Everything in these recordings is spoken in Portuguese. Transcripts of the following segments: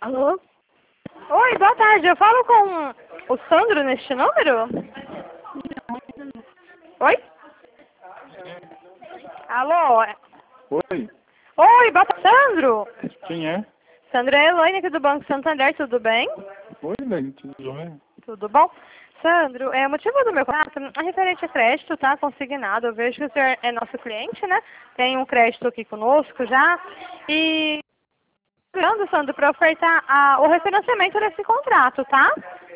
Alô? Oi, boa tarde. Eu falo com o Sandro neste número? Oi? Alô? Oi, Oi, boa tarde, Sandro. quem é? Sandro é a Elaine aqui do Banco Santander, tudo bem? Oi, Elaine, tudo jóia? Tudo bom? Sandro, o motivo do meu contato é referente a crédito, tá? Consignado. Eu vejo que o senhor é nosso cliente, né? Tem um crédito aqui conosco já. E esperando, Sandro, para ofertar o refinanciamento desse contrato, tá?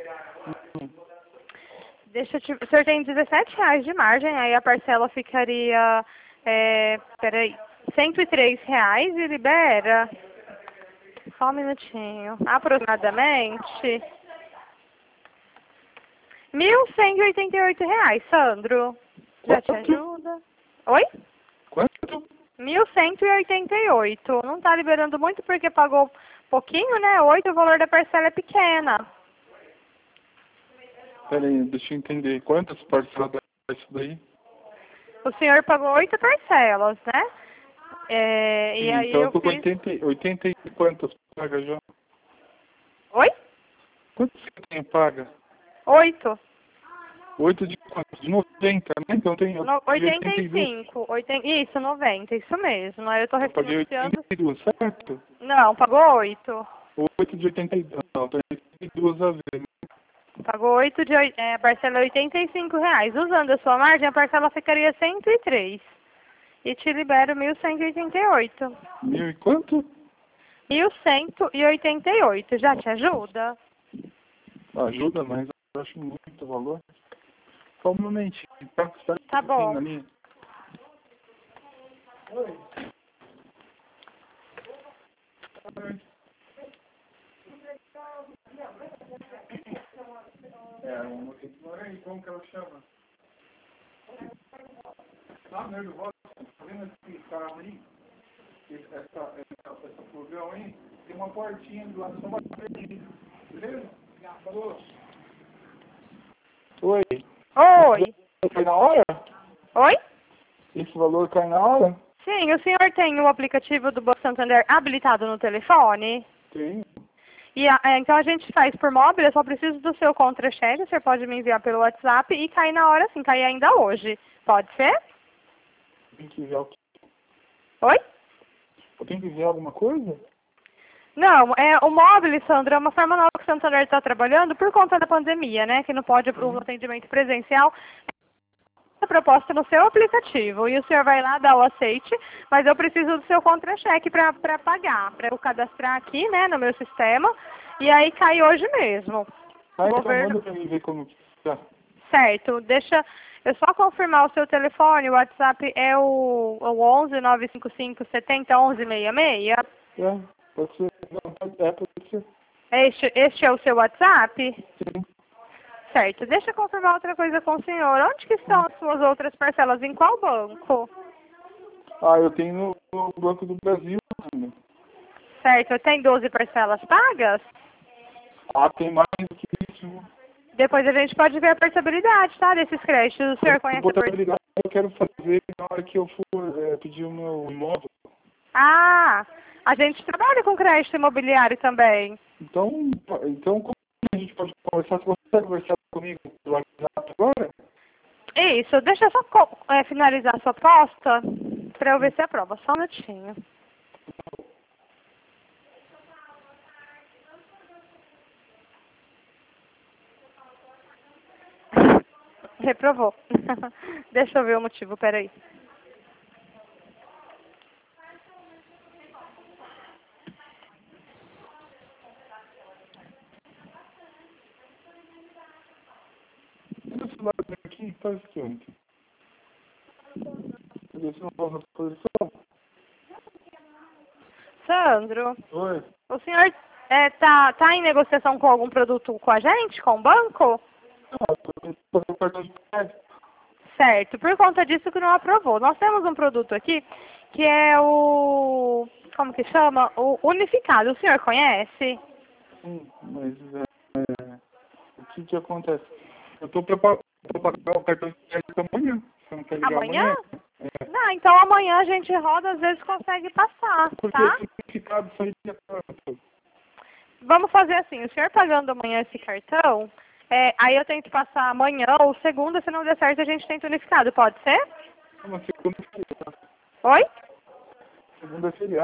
O senhor tem R$17 de margem, aí a parcela ficaria, peraí, R$103 e libera, só um minutinho, aproximadamente, R$1.188, Sandro. Já te Quanto? ajuda? Oi? Quanto? 1.188. Não tá liberando muito porque pagou pouquinho, né? 8, o valor da parcela é pequena. Peraí, deixa eu entender. Quantas parcelas dá isso daí? O senhor pagou 8 parcelas, né? E Sim, aí então eu eu tô com fiz... 80 e quantas paga já? Oi? Quantos você tem paga? 8. 8 de quantos? De 90, né? Então tem eu paguei 82. 85. Isso, 90. Isso mesmo. Aí eu tô Eu paguei refinanciando... 82, certo? Não, pagou 8. 8 de 82. Não, tem 82 a ver, né? Pagou 8 de... a parcela é R$85. Usando a sua margem, a parcela ficaria 103. E te libero 1.188. Mil e quanto? 1.188. Já te ajuda? Ajuda, mas eu acho muito valor. Só um momentinho, tá? Tá bom. Na linha. Oi. Uma senhora aí, como que ela chama? Ah, meu Deus, tá vendo esse carro aí? Essa fogão aí? Tem uma portinha do lado, só uma portinha. Beleza? Falou. Oi. Oi. Cai na hora? Oi? Esse valor cai na hora? Sim, o senhor tem o aplicativo do Banco Santander habilitado no telefone? Tem. E então a gente faz por móvel, eu só preciso do seu contra-cheque, você pode me enviar pelo WhatsApp e cair na hora sim, cair ainda hoje. Pode ser? Tem que enviar o quê? Oi? Eu tenho que enviar alguma coisa? Não, o móvel, Sandra, é uma forma nova que o Santander está trabalhando por conta da pandemia, né? Que não pode o atendimento presencial. A proposta no seu aplicativo. E o senhor vai lá dar o aceite, mas eu preciso do seu contra-cheque para pagar, para eu cadastrar aqui, né, no meu sistema. E aí cai hoje mesmo. Ah, Vou então ver. manda pra mim ver como que tá. Certo, deixa eu só confirmar o seu telefone, o WhatsApp é o 11 955 70 11 66. Pode ser. Não, pode ser. Este é o seu WhatsApp? Sim. Certo, deixa eu confirmar outra coisa com o senhor. Onde que estão as suas outras parcelas? Em qual banco? Ah, eu tenho no Banco do Brasil, né? Certo, tem 12 parcelas pagas? Ah, tem mais do que isso. Depois a gente pode ver a portabilidade, tá? Desses créditos. O senhor conhece a Portabilidade eu quero fazer na hora que eu for pedir o meu imóvel. Ah, a gente trabalha com crédito imobiliário também. Então como a gente pode conversar? Você consegue conversar comigo pelo WhatsApp agora? Isso, deixa eu só finalizar a sua aposta para eu ver se aprova. Só um minutinho. Reprovou. Deixa eu ver o motivo, peraí. Cadê o celular aqui? Faz o que ontem? Cadê o celular na posição? Sandro, Oi. o senhor tá em negociação com algum produto com a gente, com o banco? Ah, eu vou fazer o cartão de crédito. Certo, por conta disso que não aprovou. Nós temos um produto aqui que é como que chama? O unificado. O senhor conhece? Sim, mas o que acontece? Eu tô para pagar o cartão de crédito amanhã. Você não quer ligar Amanhã? amanhã? Não, então amanhã a gente roda, às vezes consegue passar, Porque tá? esse certificado sai dia quanto? vamos fazer assim, o senhor pagando amanhã esse cartão, aí eu tento passar amanhã ou segunda, se não der certo a gente tenta unificado, pode ser? Não, segunda é feriado. Oi? Segunda é feriado.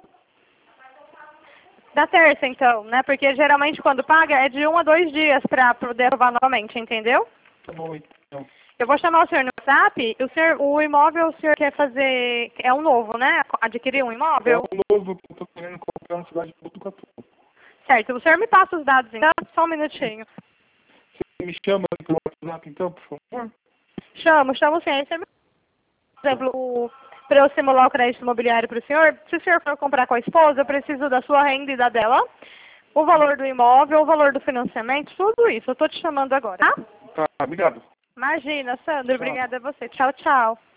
Da terça, então, né? Porque geralmente quando paga é de 1 a 2 dias para poder aprovar novamente, entendeu? Tá bom, então. Eu vou chamar o senhor no WhatsApp. O imóvel o senhor quer fazer... É um novo, né? Adquirir um É imóvel? o novo que eu tô querendo comprar na cidade de Botucatu. Certo. O senhor me passa os dados, então? Só um minutinho. Você me chama aí pelo WhatsApp, então, por favor? Chamo sim. Aí você me... Por exemplo, para eu simular o crédito imobiliário para o senhor, se o senhor for comprar com a esposa, eu preciso da sua renda e da dela, o valor do imóvel, o valor do financiamento, tudo isso. Eu estou te chamando agora, tá? Tá, obrigado. Imagina, Sandro. Tchau. Obrigada a você. Tchau, tchau.